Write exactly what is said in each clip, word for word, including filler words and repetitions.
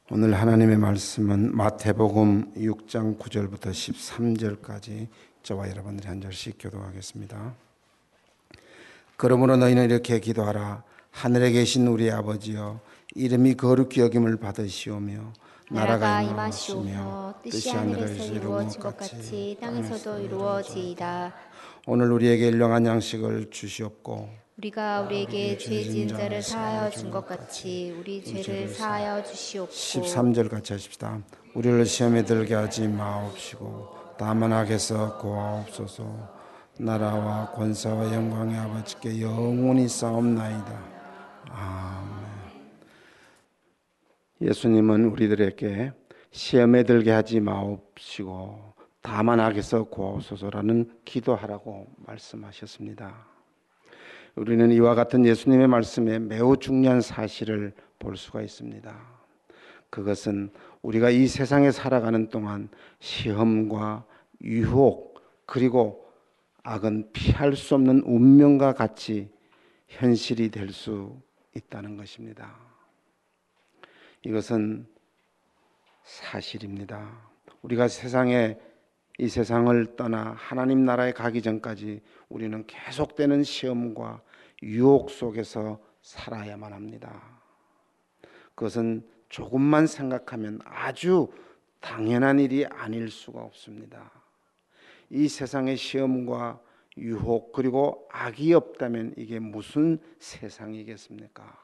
오늘 하나님의 말씀은 마태복음 육 장 구 절부터 십삼 절까지 저와 여러분들이 한 절씩 교도하겠습니다. 그러므로 너희는 이렇게 기도하라. 하늘에 계신 우리 아버지여, 이름이 거룩히 여김을 받으시오며 나라가 임하시오며 뜻이 하늘에서 이루어진 것 같이 땅에서도 이루어지이다. 오늘 우리에게 일용할 양식을 주시옵고 우리가 우리에게 죄 지은 자를 사하여 준 것 같이 우리 죄를 사하여 주시옵고. 십삼 절 같이 하십시다. 우리를 시험에 들게 하지 마옵시고 다만 악에서 구하옵소서. 나라와 권세와 영광의 아버지께 영원히 싸움나이다. 아멘. 예수님은 우리들에게 시험에 들게 하지 마옵시고 다만 악에서 구하옵소서라는 기도하라고 말씀하셨습니다. 우리는 이와 같은 예수님의 말씀에 매우 중요한 사실을 볼 수가 있습니다. 그것은 우리가 이 세상에 살아가는 동안 시험과 유혹 그리고 악은 피할 수 없는 운명과 같이 현실이 될 수 있다는 것입니다. 이것은 사실입니다. 우리가 세상에 이 세상을 떠나 하나님 나라에 가기 전까지 우리는 계속되는 시험과 유혹 속에서 살아야만 합니다. 그것은 조금만 생각하면 아주 당연한 일이 아닐 수가 없습니다. 이 세상의 시험과 유혹 그리고 악이 없다면 이게 무슨 세상이겠습니까?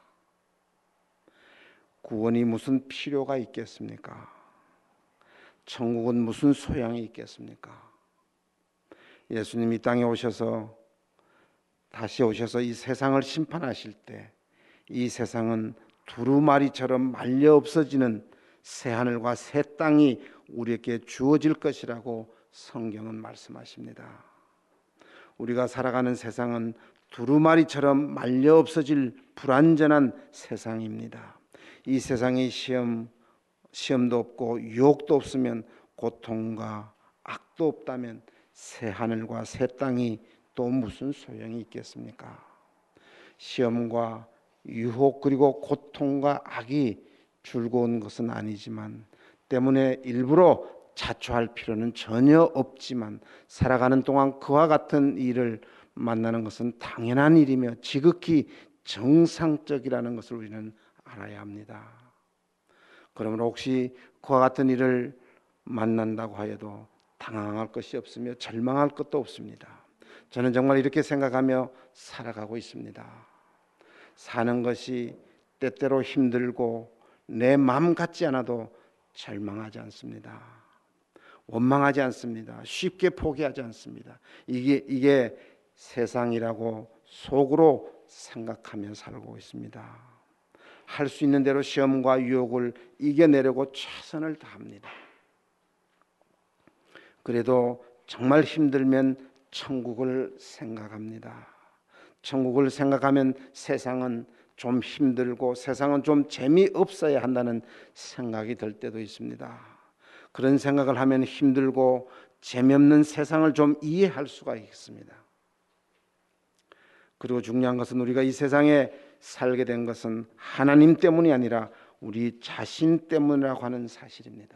구원이 무슨 필요가 있겠습니까? 천국은 무슨 소양이 있겠습니까? 예수님이 땅에 오셔서 다시 오셔서 이 세상을 심판하실 때 이 세상은 두루마리처럼 말려 없어지는 새하늘과 새 땅이 우리에게 주어질 것이라고 성경은 말씀하십니다. 우리가 살아가는 세상은 두루마리처럼 말려 없어질 불완전한 세상입니다. 이 세상이 시험 시험도 없고 유혹도 없으면 고통과 악도 없다면 새 하늘과 새 땅이 또 무슨 소용이 있겠습니까? 시험과 유혹 그리고 고통과 악이 즐거운 것은 아니지만 때문에 일부러 자초할 필요는 전혀 없지만 살아가는 동안 그와 같은 일을 만나는 것은 당연한 일이며 지극히 정상적이라는 것을 우리는 알아야 합니다. 그러므로 혹시 그와 같은 일을 만난다고 하여도 당황할 것이 없으며 절망할 것도 없습니다. 저는 정말 이렇게 생각하며 살아가고 있습니다. 사는 것이 때때로 힘들고 내 마음 같지 않아도 절망하지 않습니다. 원망하지 않습니다. 쉽게 포기하지 않습니다. 이게, 이게 세상이라고 속으로 생각하며 살고 있습니다. 할 수 있는 대로 시험과 유혹을 이겨내려고 최선을 다합니다. 그래도 정말 힘들면 천국을 생각합니다. 천국을 생각하면 세상은 좀 힘들고 세상은 좀 재미없어야 한다는 생각이 들 때도 있습니다. 그런 생각을 하면 힘들고 재미없는 세상을 좀 이해할 수가 있습니다. 그리고 중요한 것은 우리가 이 세상에 살게 된 것은 하나님 때문이 아니라 우리 자신 때문이라고 하는 사실입니다.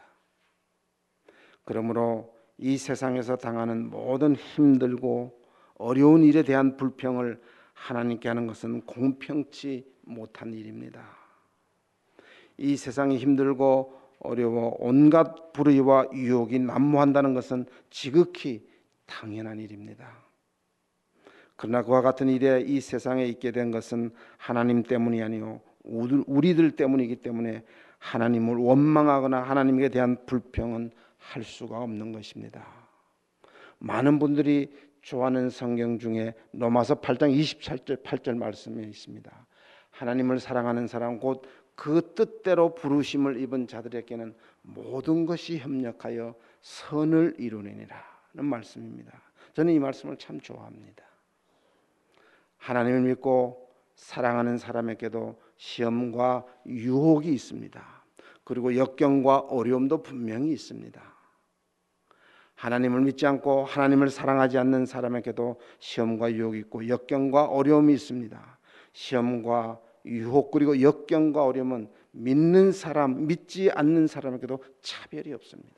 그러므로 이 세상에서 당하는 모든 힘들고 어려운 일에 대한 불평을 하나님께 하는 것은 공평치 못한 일입니다. 이 세상이 힘들고 어려워 온갖 불의와 유혹이 난무한다는 것은 지극히 당연한 일입니다. 그러나 그와 같은 일에 이 세상에 있게 된 것은 하나님 때문이 아니요 우리들 때문이기 때문에 하나님을 원망하거나 하나님에 대한 불평은 할 수가 없는 것입니다. 많은 분들이 좋아하는 성경 중에 로마서 팔 장 이십팔 절 팔 절 말씀에 있습니다. 하나님을 사랑하는 사람 곧 그 뜻대로 부르심을 입은 자들에게는 모든 것이 협력하여 선을 이루느니라 는 말씀입니다. 저는 이 말씀을 참 좋아합니다. 하나님을 믿고 사랑하는 사람에게도 시험과 유혹이 있습니다. 그리고 역경과 어려움도 분명히 있습니다. 하나님을 믿지 않고 하나님을 사랑하지 않는 사람에게도 시험과 유혹이 있고 역경과 어려움이 있습니다. 시험과 유혹 그리고 역경과 어려움은 믿는 사람, 믿지 않는 사람에게도 차별이 없습니다.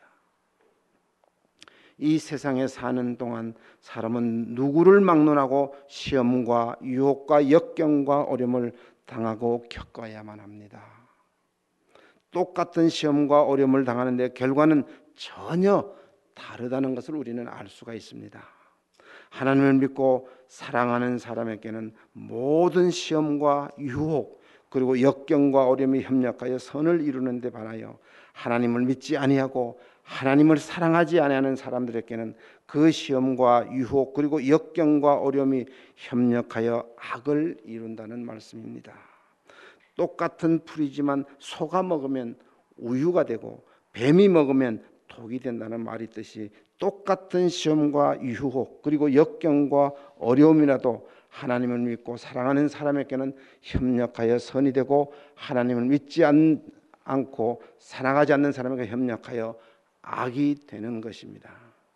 이 세상에 사는 동안 사람은 누구를 막론하고 시험과 유혹과 역경과 어려움을 당하고 겪어야만 합니다. 똑같은 시험과 어려움을 당하는데 결과는 전혀 다르다는 것을 우리는 알 수가 있습니다. 하나님을 믿고 사랑하는 사람에게는 모든 시험과 유혹 그리고 역경과 어려움이 협력하여 선을 이루는 데 반하여 하나님을 믿지 아니하고 하나님을 사랑하지 아니하는 사람들에게는 그 시험과 유혹 그리고 역경과 어려움이 협력하여 악을 이룬다는 말씀입니다. 똑같은 풀이지만 소가 먹으면 우유가 되고 뱀이 먹으면 독이 된다는 말이 있듯이 똑같은 시험과 유혹 그리고 역경과 어려움이라도 하나님을 믿고 사랑하는 사람에게는 협력하여 선이 되고 하나님을 믿지 않, 않고 사랑하지 않는 사람에게 협력하여 악이 되는 것입니다.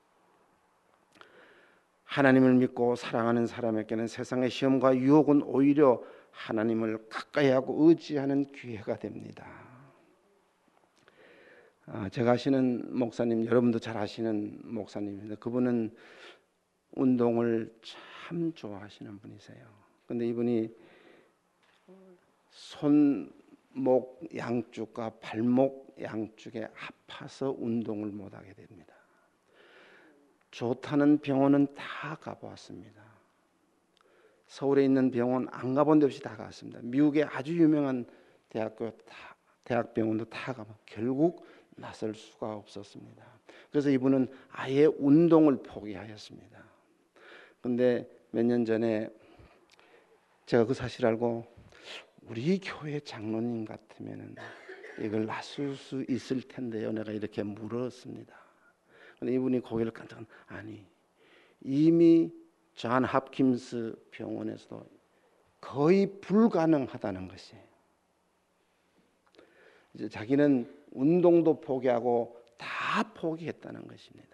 하나님을 믿고 사랑하는 사람에게는 세상의 시험과 유혹은 오히려 하나님을 가까이하고 의지하는 기회가 됩니다. 제가 아시는 목사님, 여러분도 잘 아시는 목사님입니다. 그분은 운동을 참 좋아하시는 분이세요. 그런데 이분이 손목 양쪽과 발목 양쪽에 아파서 운동을 못하게 됩니다. 좋다는 병원은 다 가보았습니다. 서울에 있는 병원 안 가본 데 없이 다 갔습니다. 미국의 아주 유명한 대학교 다, 대학병원도 다 가보 결국 나설 수가 없었습니다. 그래서 이분은 아예 운동을 포기하였습니다. 그런데 몇 년 전에 제가 그 사실 알고 우리 교회 장로님 같으면 이걸 낫을 수 있을 텐데요. 내가 이렇게 물었습니다. 근데 이분이 고개를 깜짝 아니 이미 존 홉킨스 병원에서도 거의 불가능하다는 것이 이제 자기는 운동도 포기하고 다 포기했다는 것입니다.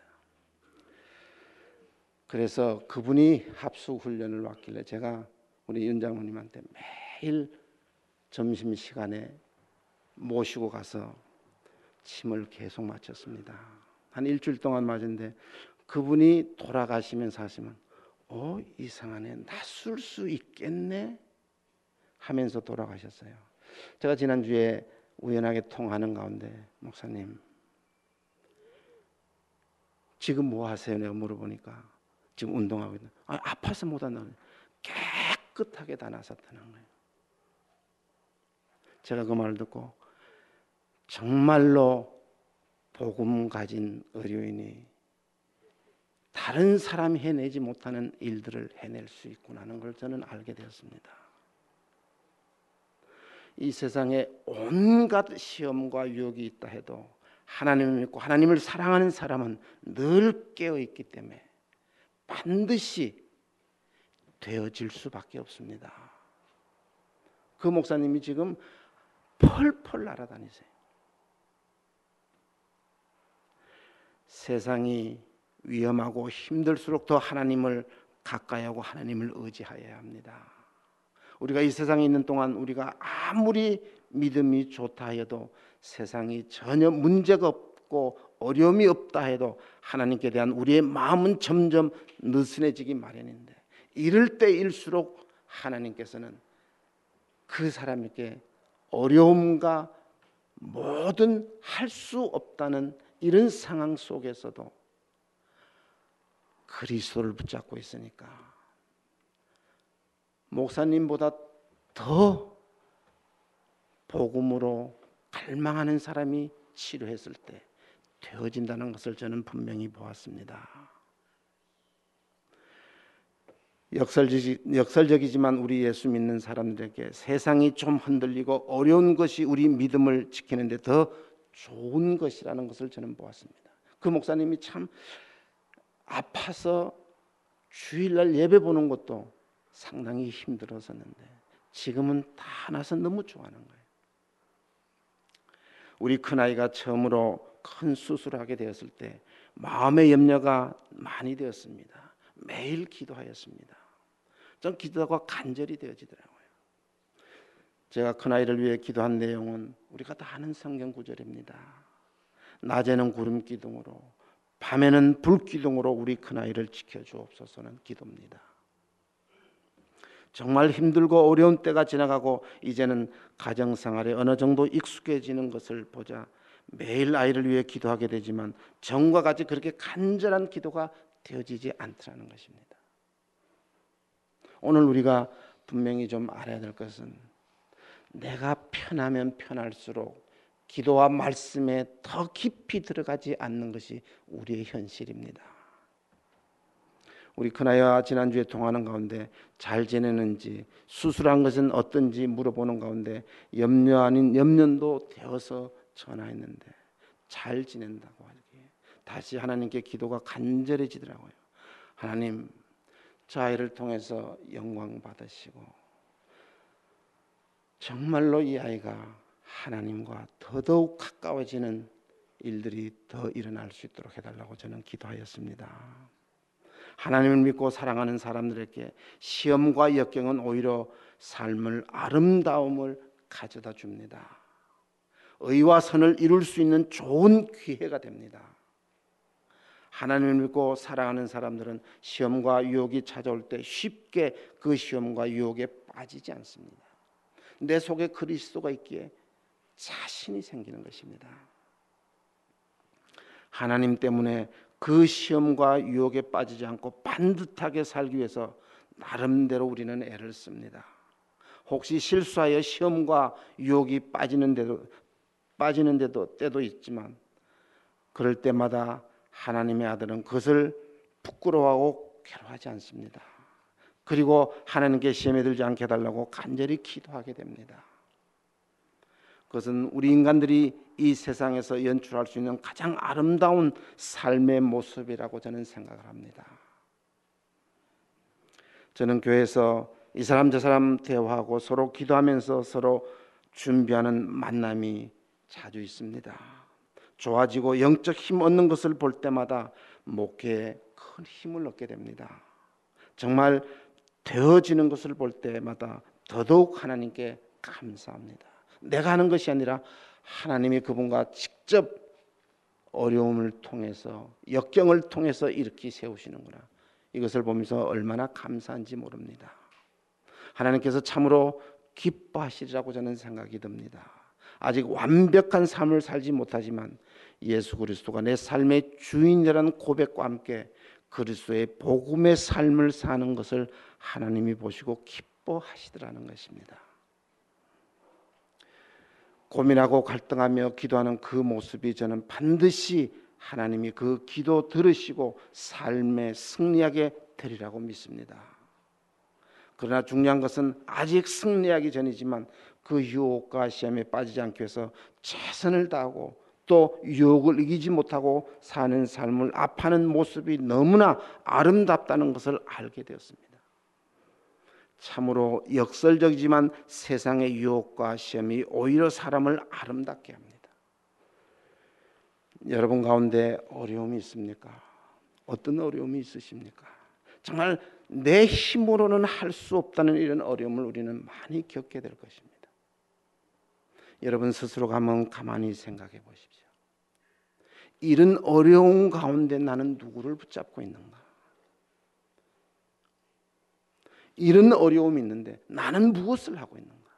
그래서 그분이 합숙 훈련을 왔길래 제가 우리 윤 장로님한테 매일 점심시간에 모시고 가서 침을 계속 맞췄습니다. 한 일주일 동안 맞은데 그분이 돌아가시면서 하시면 어 이상하네 낫을 수 있겠네 하면서 돌아가셨어요. 제가 지난주에 우연하게 통하는 가운데 목사님 지금 뭐 하세요? 내가 물어보니까 지금 운동하고 있는 아, 아파서 못한다는 깨끗하게 다 나섰다는 거예요. 제가 그 말을 듣고 정말로 복음 가진 의료인이 다른 사람이 해내지 못하는 일들을 해낼 수 있구나는 걸 저는 알게 되었습니다. 이 세상에 온갖 시험과 유혹이 있다 해도 하나님을 믿고 하나님을 사랑하는 사람은 늘 깨어있기 때문에 반드시 되어질 수밖에 없습니다. 그 목사님이 지금 펄펄 날아다니세요. 세상이 위험하고 힘들수록 더 하나님을 가까이하고 하나님을 의지하여야 합니다. 우리가 이 세상에 있는 동안 우리가 아무리 믿음이 좋다 해도 세상이 전혀 문제가 없고 어려움이 없다 해도 하나님께 대한 우리의 마음은 점점 느슨해지기 마련인데 이럴 때일수록 하나님께서는 그 사람에게 어려움과 뭐든 할 수 없다는 이런 상황 속에서도 그리스도를 붙잡고 있으니까 목사님보다 더 복음으로 갈망하는 사람이 치료했을 때 되어진다는 것을 저는 분명히 보았습니다. 역설적, 역설적이지만 우리 예수 믿는 사람들에게 세상이 좀 흔들리고 어려운 것이 우리 믿음을 지키는 데 더 좋은 것이라는 것을 저는 보았습니다. 그 목사님이 참 아파서 주일날 예배 보는 것도 상당히 힘들었었는데 지금은 다 나서 너무 좋아하는 거예요. 우리 큰아이가 처음으로 큰 수술을 하게 되었을 때 마음의 염려가 많이 되었습니다. 매일 기도하였습니다. 전 기도가 간절히 되어지더라고요. 제가 큰아이를 위해 기도한 내용은 우리가 다 아는 성경 구절입니다. 낮에는 구름 기둥으로 밤에는 불 기둥으로 우리 큰아이를 지켜주옵소서는 기도입니다. 정말 힘들고 어려운 때가 지나가고 이제는 가정생활에 어느 정도 익숙해지는 것을 보자 매일 아이를 위해 기도하게 되지만 전과 같이 그렇게 간절한 기도가 되어지지 않더라는 것입니다. 오늘 우리가 분명히 좀 알아야 될 것은 내가 편하면 편할수록 기도와 말씀에 더 깊이 들어가지 않는 것이 우리의 현실입니다. 우리 큰아이와 지난주에 통화하는 가운데 잘 지내는지 수술한 것은 어떤지 물어보는 가운데 염려 아닌 염려도 되어서 전화했는데 잘 지낸다고 하기에 다시 하나님께 기도가 간절해지더라고요. 하나님, 저 아이를 통해서 영광 받으시고 정말로 이 아이가 하나님과 더더욱 가까워지는 일들이 더 일어날 수 있도록 해달라고 저는 기도하였습니다. 하나님을 믿고 사랑하는 사람들에게 시험과 역경은 오히려 삶을 아름다움을 가져다 줍니다. 의와 선을 이룰 수 있는 좋은 기회가 됩니다. 하나님을 믿고 사랑하는 사람들은 시험과 유혹이 찾아올 때 쉽게 그 시험과 유혹에 빠지지 않습니다. 내 속에 그리스도가 있기에 자신이 생기는 것입니다. 하나님 때문에 그 시험과 유혹에 빠지지 않고 반듯하게 살기 위해서 나름대로 우리는 애를 씁니다. 혹시 실수하여 시험과 유혹이 빠지는데도 빠지는데도 때도 있지만 그럴 때마다 하나님의 아들은 그것을 부끄러워하고 괴로워하지 않습니다. 그리고 하나님께 시험에 들지 않게 해달라고 간절히 기도하게 됩니다. 그것은 우리 인간들이 이 세상에서 연출할 수 있는 가장 아름다운 삶의 모습이라고 저는 생각을 합니다. 저는 교회에서 이 사람 저 사람 대화하고 서로 기도하면서 서로 준비하는 만남이 자주 있습니다. 좋아지고 영적 힘 얻는 것을 볼 때마다 목회에 큰 힘을 얻게 됩니다. 정말 되어지는 것을 볼 때마다 더더욱 하나님께 감사합니다. 내가 하는 것이 아니라 하나님이 그분과 직접 어려움을 통해서 역경을 통해서 이렇게 세우시는구나. 이것을 보면서 얼마나 감사한지 모릅니다. 하나님께서 참으로 기뻐하시리라고 저는 생각이 듭니다. 아직 완벽한 삶을 살지 못하지만 예수 그리스도가 내 삶의 주인이라는 고백과 함께 그리스도의 복음의 삶을 사는 것을 하나님이 보시고 기뻐하시더라는 것입니다. 고민하고 갈등하며 기도하는 그 모습이 저는 반드시 하나님이 그 기도 들으시고 삶에 승리하게 되리라고 믿습니다. 그러나 중요한 것은 아직 승리하기 전이지만 그 유혹과 시험에 빠지지 않기 위해서 최선을 다하고 또 유혹을 이기지 못하고 사는 삶을 아파하는 모습이 너무나 아름답다는 것을 알게 되었습니다. 참으로 역설적이지만 세상의 유혹과 시험이 오히려 사람을 아름답게 합니다. 여러분 가운데 어려움이 있습니까? 어떤 어려움이 있으십니까? 정말 내 힘으로는 할 수 없다는 이런 어려움을 우리는 많이 겪게 될 것입니다. 여러분 스스로가 한번 가만히 생각해 보십시오. 이런 어려움 가운데 나는 누구를 붙잡고 있는가? 이런 어려움이 있는데 나는 무엇을 하고 있는가?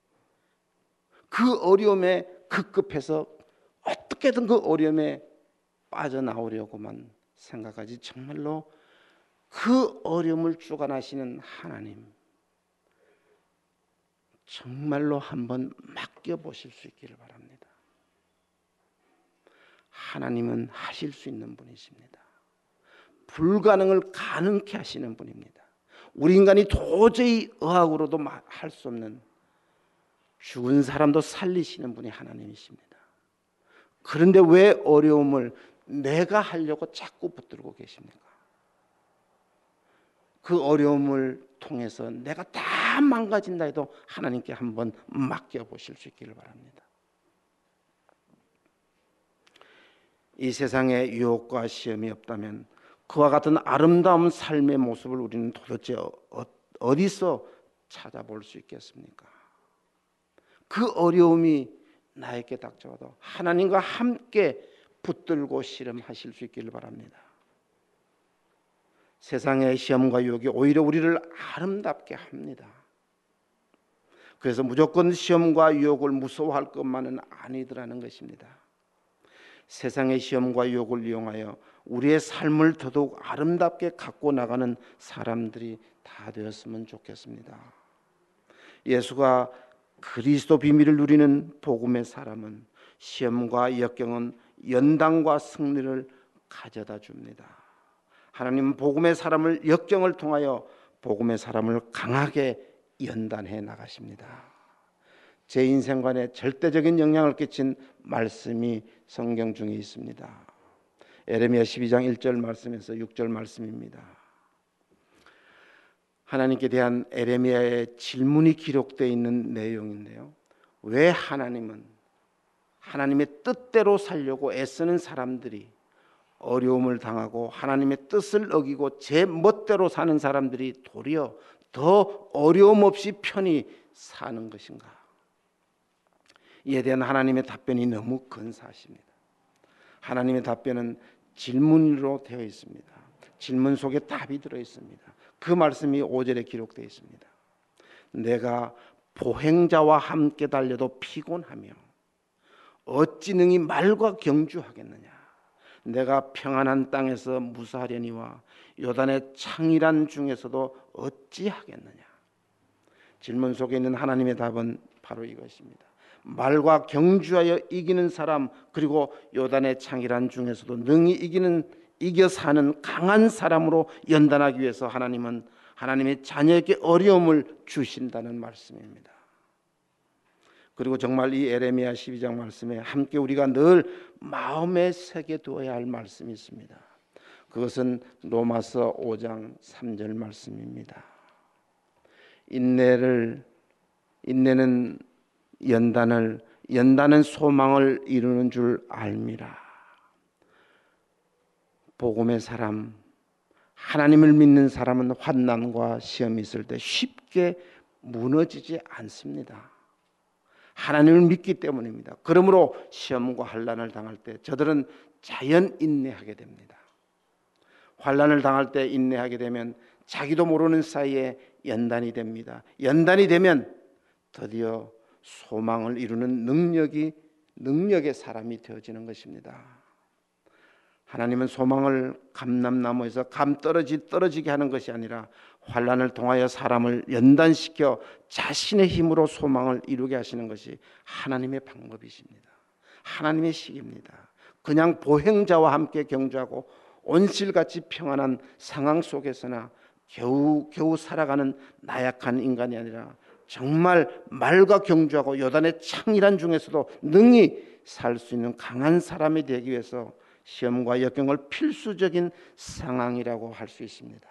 그 어려움에 급급해서 어떻게든 그 어려움에 빠져나오려고만 생각하지 정말로 그 어려움을 주관하시는 하나님 정말로 한번 맡겨보실 수 있기를 바랍니다. 하나님은 하실 수 있는 분이십니다. 불가능을 가능케 하시는 분입니다. 우리 인간이 도저히 의학으로도 할 수 없는 죽은 사람도 살리시는 분이 하나님이십니다. 그런데 왜 어려움을 내가 하려고 자꾸 붙들고 계십니까? 그 어려움을 통해서 내가 다 망가진다 해도 하나님께 한번 맡겨보실 수 있기를 바랍니다. 이 세상에 유혹과 시험이 없다면 그와 같은 아름다운 삶의 모습을 우리는 도대체 어디서 찾아볼 수 있겠습니까? 그 어려움이 나에게 닥쳐와도 하나님과 함께 붙들고 씨름하실 수 있기를 바랍니다. 세상의 시험과 유혹이 오히려 우리를 아름답게 합니다. 그래서 무조건 시험과 유혹을 무서워할 것만은 아니더라는 것입니다. 세상의 시험과 유혹을 이용하여 우리의 삶을 더더욱 아름답게 갖고 나가는 사람들이 다 되었으면 좋겠습니다. 예수가 그리스도 비밀을 누리는 복음의 사람은 시험과 역경은 연단과 승리를 가져다 줍니다. 하나님은 복음의 사람을 역경을 통하여 복음의 사람을 강하게 연단해 나가십니다. 제 인생관에 절대적인 영향을 끼친 말씀이 성경 중에 있습니다. 에레미야 십이 장 일 절 말씀에서 육 절 말씀입니다. 하나님께 대한 에레미야의 질문이 기록되어 있는 내용인데요. 왜 하나님은 하나님의 뜻대로 살려고 애쓰는 사람들이 어려움을 당하고 하나님의 뜻을 어기고 제 멋대로 사는 사람들이 도리어 더 어려움 없이 편히 사는 것인가? 이에 대한 하나님의 답변이 너무 근사하십니다. 하나님의 답변은 질문으로 되어 있습니다. 질문 속에 답이 들어 있습니다. 그 말씀이 오 절에 기록되어 있습니다. 내가 보행자와 함께 달려도 피곤하며 어찌 능히 말과 경주하겠느냐? 내가 평안한 땅에서 무사하려니와 요단의 창이란 중에서도 어찌하겠느냐? 질문 속에 있는 하나님의 답은 바로 이것입니다. 말과 경주하여 이기는 사람, 그리고 요단의 창이란 중에서도 능히 이기는 이겨 사는 강한 사람으로 연단하기 위해서 하나님은 하나님의 자녀에게 어려움을 주신다는 말씀입니다. 그리고 정말 이 에레미야 십이 장 말씀에 함께 우리가 늘 마음에 새겨 두어야 할 말씀이 있습니다. 그것은 로마서 오 장 삼 절 말씀입니다. 인내를 인내는 연단을 연단은 소망을 이루는 줄 알미라. 복음의 사람, 하나님을 믿는 사람은 환난과 시험이 있을 때 쉽게 무너지지 않습니다. 하나님을 믿기 때문입니다. 그러므로 시험과 환난을 당할 때 저들은 자연 인내하게 됩니다. 환난을 당할 때 인내하게 되면 자기도 모르는 사이에 연단이 됩니다. 연단이 되면 드디어 소망을 이루는 능력이 능력의 사람이 되어지는 것입니다. 하나님은 소망을 감람나무에서 감 떨어지 떨어지게 하는 것이 아니라 환난을 통하여 사람을 연단시켜 자신의 힘으로 소망을 이루게 하시는 것이 하나님의 방법이십니다. 하나님의 식입니다. 그냥 보행자와 함께 경주하고 온실같이 평안한 상황 속에서나 겨우 겨우 살아가는 나약한 인간이 아니라 정말 말과 경주하고 요단의 창이란 중에서도 능히 살 수 있는 강한 사람이 되기 위해서 시험과 역경을 필수적인 상황이라고 할 수 있습니다.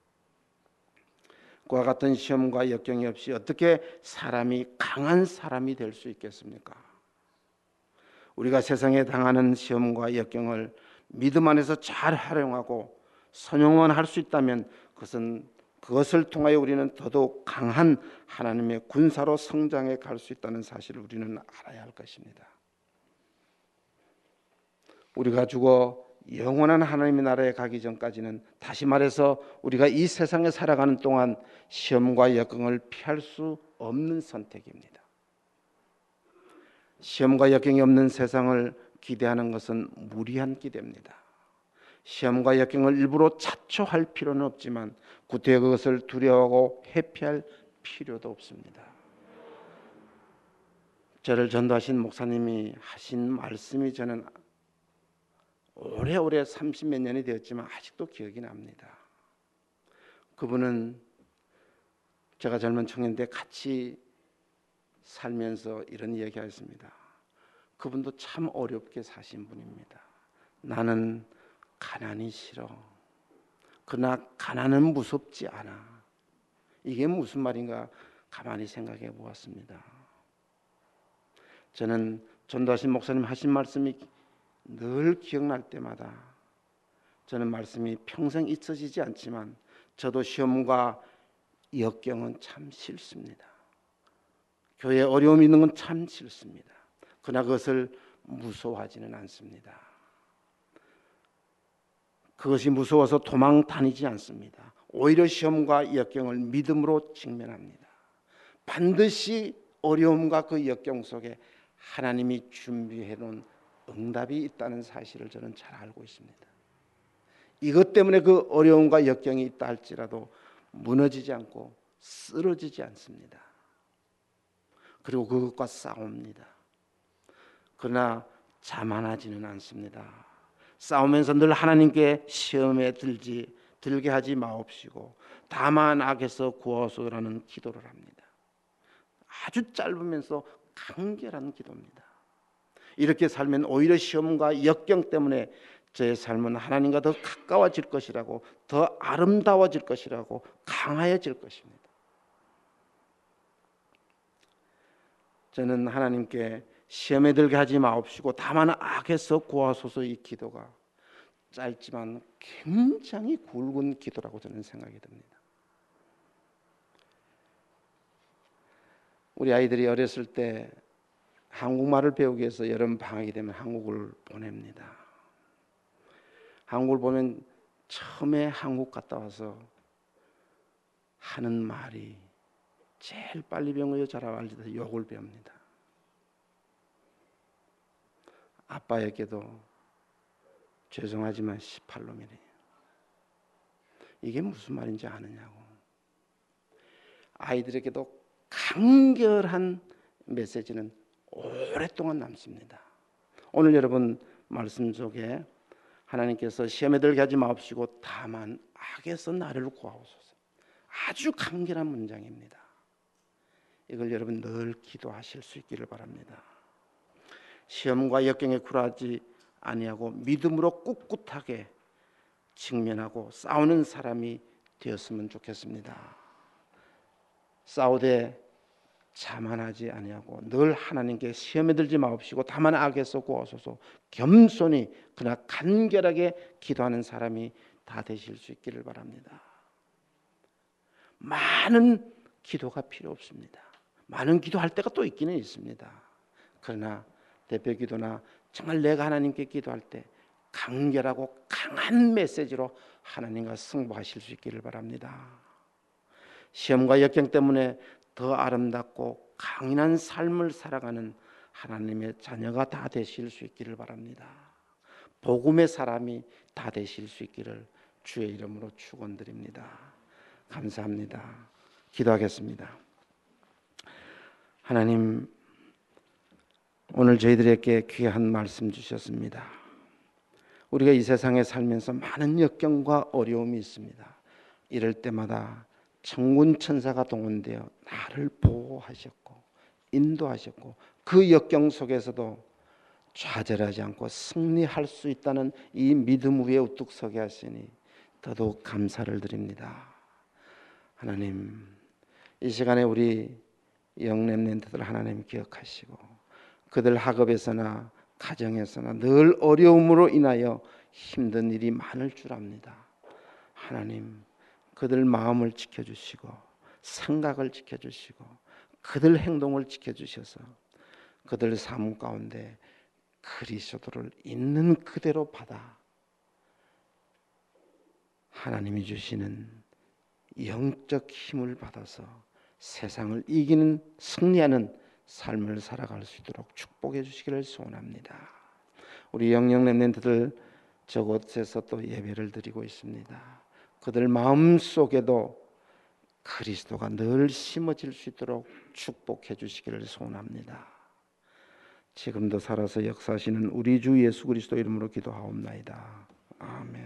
그와 같은 시험과 역경이 없이 어떻게 사람이 강한 사람이 될 수 있겠습니까? 우리가 세상에 당하는 시험과 역경을 믿음 안에서 잘 활용하고 선용만 할 수 있다면 그것은 그것을 통하여 우리는 더더욱 강한 하나님의 군사로 성장해 갈 수 있다는 사실을 우리는 알아야 할 것입니다. 우리가 죽어 영원한 하나님의 나라에 가기 전까지는, 다시 말해서 우리가 이 세상에 살아가는 동안 시험과 역경을 피할 수 없는 선택입니다. 시험과 역경이 없는 세상을 기대하는 것은 무리한 기대입니다. 시험과 역경을 일부러 자초할 필요는 없지만 구태여 그것을 두려워하고 회피할 필요도 없습니다. 저를 전도하신 목사님이 하신 말씀이 저는 오래오래 삼십몇 년이 되었지만 아직도 기억이 납니다. 그분은 제가 젊은 청년 때 같이 살면서 이런 이야기하였습니다. 그분도 참 어렵게 사신 분입니다. 나는 가난이 싫어. 그러나 가난은 무섭지 않아. 이게 무슨 말인가 가만히 생각해 보았습니다. 저는 전도하신 목사님 하신 말씀이 늘 기억날 때마다 저는 말씀이 평생 잊혀지지 않지만 저도 시험과 역경은 참 싫습니다. 교회에 어려움이 있는 건 참 싫습니다. 그러나 그것을 무서워하지는 않습니다. 그것이 무서워서 도망 다니지 않습니다. 오히려 시험과 역경을 믿음으로 직면합니다. 반드시 어려움과 그 역경 속에 하나님이 준비해 놓은 응답이 있다는 사실을 저는 잘 알고 있습니다. 이것 때문에 그 어려움과 역경이 있다 할지라도 무너지지 않고 쓰러지지 않습니다. 그리고 그것과 싸웁니다. 그러나 자만하지는 않습니다. 싸우면서 늘 하나님께 시험에 들지 들게 하지 마옵시고 다만 악에서 구하소서라는 기도를 합니다. 아주 짧으면서 간결한 기도입니다. 이렇게 살면 오히려 시험과 역경 때문에 저의 삶은 하나님과 더 가까워질 것이라고, 더 아름다워질 것이라고, 강하여질 것입니다. 저는 하나님께 시험에 들게 하지 마옵시고 다만 악에서 구하소서 이 기도가 짧지만 굉장히 굵은 기도라고 저는 생각이 듭니다. 우리 아이들이 어렸을 때 한국말을 배우기 위해서 여름 방학이 되면 한국을 보냅니다. 한국을 보면 처음에 한국 갔다 와서 하는 말이 제일 빨리 배운 거 잘 알지도 욕을 배웁니다. 아빠에게도 죄송하지만 십팔 놈이래. 이게 무슨 말인지 아느냐고. 아이들에게도 간결한 메시지는 오랫동안 남습니다. 오늘 여러분 말씀 속에 하나님께서 시험에 들게 하지 마옵시고 다만 악에서 나를 구하옵소서. 아주 간결한 문장입니다. 이걸 여러분 늘 기도하실 수 있기를 바랍니다. 시험과 역경에 굴하지 아니하고 믿음으로 꿋꿋하게 직면하고 싸우는 사람이 되었으면 좋겠습니다. 싸우되 자만하지 아니하고 늘 하나님께 시험에 들지 마옵시고 다만 악에서 구하소서 겸손히 그러나 간결하게 기도하는 사람이 다 되실 수 있기를 바랍니다. 많은 기도가 필요 없습니다. 많은 기도할 때가 또 있기는 있습니다. 그러나 대표 기도나 정말 내가 하나님께 기도할 때 간결하고 강한 메시지로 하나님과 승부하실 수 있기를 바랍니다. 시험과 역경 때문에 더 아름답고 강인한 삶을 살아가는 하나님의 자녀가 다 되실 수 있기를 바랍니다. 복음의 사람이 다 되실 수 있기를 주의 이름으로 축원드립니다. 감사합니다. 기도하겠습니다. 하나님, 오늘 저희들에게 귀한 말씀 주셨습니다. 우리가 이 세상에 살면서 많은 역경과 어려움이 있습니다. 이럴 때마다 천군 천사가 동원되어 나를 보호하셨고 인도하셨고 그 역경 속에서도 좌절하지 않고 승리할 수 있다는 이 믿음 위에 우뚝 서게 하시니 더더욱 감사를 드립니다. 하나님, 이 시간에 우리 영렘넌트들 하나님 기억하시고 그들 학업에서나 가정에서나 늘 어려움으로 인하여 힘든 일이 많을 줄 압니다. 하나님, 그들 마음을 지켜주시고 생각을 지켜주시고 그들 행동을 지켜주셔서 그들 삶 가운데 그리스도를 있는 그대로 받아 하나님이 주시는 영적 힘을 받아서 세상을 이기는 승리하는 삶을 살아갈 수 있도록 축복해 주시기를 소원합니다. 우리 영영 렘넌트들 저곳에서 또 예배를 드리고 있습니다. 그들 마음속에도 그리스도가 늘 심어질 수 있도록 축복해 주시기를 소원합니다. 지금도 살아서 역사하시는 우리 주 예수 그리스도 이름으로 기도하옵나이다. 아멘.